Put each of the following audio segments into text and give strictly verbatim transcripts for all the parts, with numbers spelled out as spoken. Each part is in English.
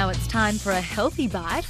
Now it's time for a healthy bite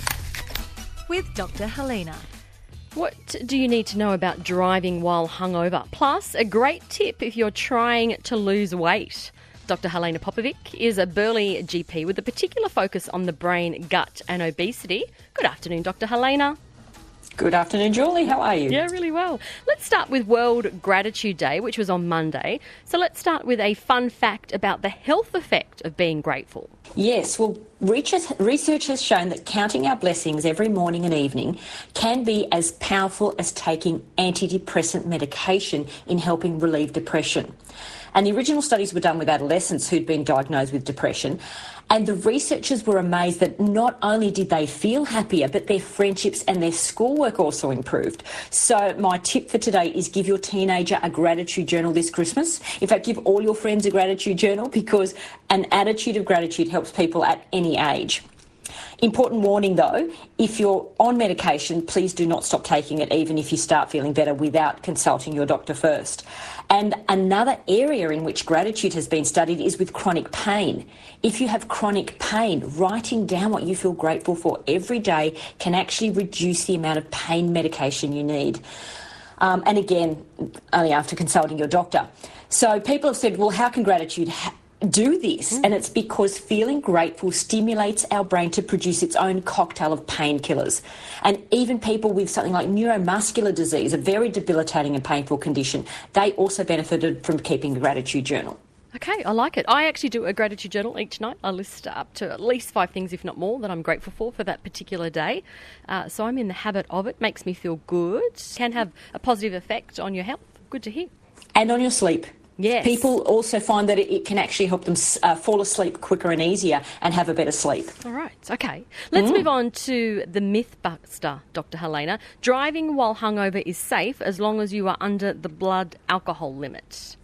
with Doctor Helena. What do you need to know about driving while hungover? Plus, a great tip if you're trying to lose weight. Doctor Helena Popovic is a Burleigh G P with a particular focus on the brain, gut and obesity. Good afternoon, Doctor Helena. Good afternoon, Julie. How are you? Yeah, really well. Let's start with World Gratitude Day, which was on Monday. So let's start with a fun fact about the health effect of being grateful. Yes, well, research has shown that counting our blessings every morning and evening can be as powerful as taking antidepressant medication in helping relieve depression. And the original studies were done with adolescents who'd been diagnosed with depression. And the researchers were amazed that not only did they feel happier, but their friendships and their schoolwork also improved. So my tip for today is give your teenager a gratitude journal this Christmas. In fact, give all your friends a gratitude journal because an attitude of gratitude helps people at any age. Important warning though, if you're on medication, please do not stop taking it even if you start feeling better without consulting your doctor first. And another area in which gratitude has been studied is with chronic pain. If you have chronic pain, writing down what you feel grateful for every day can actually reduce the amount of pain medication you need. Um, and again, only after consulting your doctor. So people have said, well, how can gratitude ha- do this? Mm. And it's because feeling grateful stimulates our brain to produce its own cocktail of painkillers. And even people with something like neuromuscular disease, a very debilitating and painful condition, they also benefited from keeping the gratitude journal. Okay, I like it. I actually do a gratitude journal each night. I list up to at least five things, if not more, that I'm grateful for for that particular day. Uh, so I'm in the habit of it. Makes me feel good. Can have a positive effect on your health. Good to hear. And on your sleep. Yes. People also find that it can actually help them uh, fall asleep quicker and easier and have a better sleep. All right, okay. Let's mm. move on to the Mythbuster, Doctor Helena. Driving while hungover is safe as long as you are under the blood alcohol limit.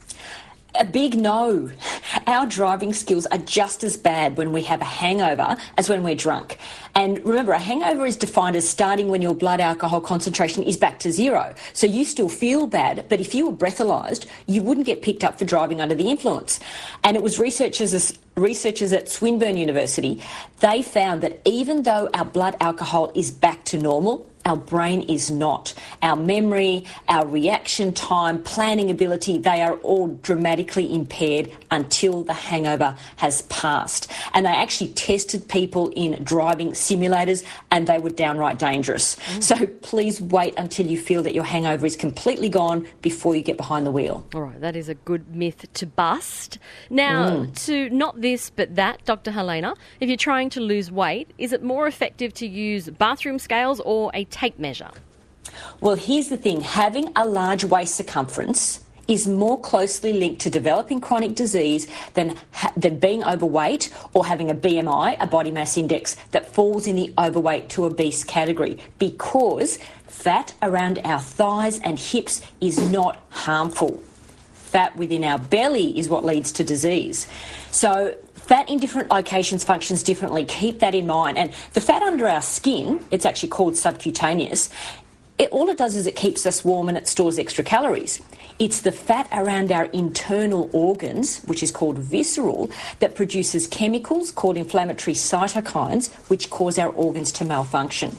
A big no. Our driving skills are just as bad when we have a hangover as when we're drunk. And remember, a hangover is defined as starting when your blood alcohol concentration is back to zero. So you still feel bad, but if you were breathalyzed, you wouldn't get picked up for driving under the influence. And it was researchers, researchers at Swinburne University, they found that even though our blood alcohol is back to normal, our brain is not. Our memory, our reaction time, planning ability, they are all dramatically impaired until the hangover has passed. And they actually tested people in driving simulators and they were downright dangerous. Mm. So please wait until you feel that your hangover is completely gone before you get behind the wheel. All right, that is a good myth to bust. Now, mm. to not this but that, Doctor Helena, if you're trying to lose weight, is it more effective to use bathroom scales or a tape measure? Well, here's the thing. Having a large waist circumference is more closely linked to developing chronic disease than, ha- than being overweight or having a B M I, a body mass index, that falls in the overweight to obese category, because fat around our thighs and hips is not harmful. Fat within our belly is what leads to disease. So fat in different locations functions differently. Keep that in mind. And the fat under our skin, it's actually called subcutaneous, it, all it does is it keeps us warm and it stores extra calories. It's the fat around our internal organs, which is called visceral, that produces chemicals called inflammatory cytokines, which cause our organs to malfunction.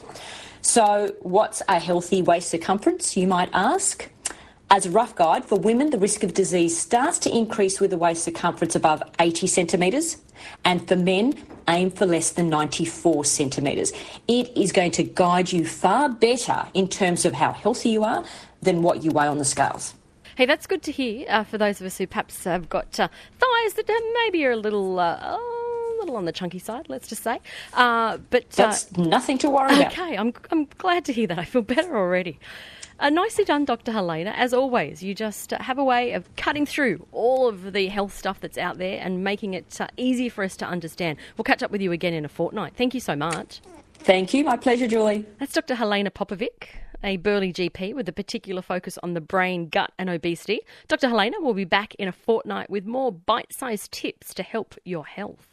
So what's a healthy waist circumference, you might ask? As a rough guide, for women, the risk of disease starts to increase with a waist circumference above eighty centimetres, and for men, aim for less than ninety-four centimetres. It is going to guide you far better in terms of how healthy you are than what you weigh on the scales. Hey, that's good to hear uh, for those of us who perhaps have got uh, thighs that uh, maybe are a little... Uh, oh, a little on the chunky side, let's just say. Uh, but uh, That's nothing to worry about. Okay, I'm, I'm glad to hear that. I feel better already. Uh, nicely done, Doctor Helena. As always, you just uh, have a way of cutting through all of the health stuff that's out there and making it uh, easy for us to understand. We'll catch up with you again in a fortnight. Thank you so much. Thank you. My pleasure, Julie. That's Doctor Helena Popovic, a Burleigh G P with a particular focus on the brain, gut and obesity. Doctor Helena will be back in a fortnight with more bite-sized tips to help your health.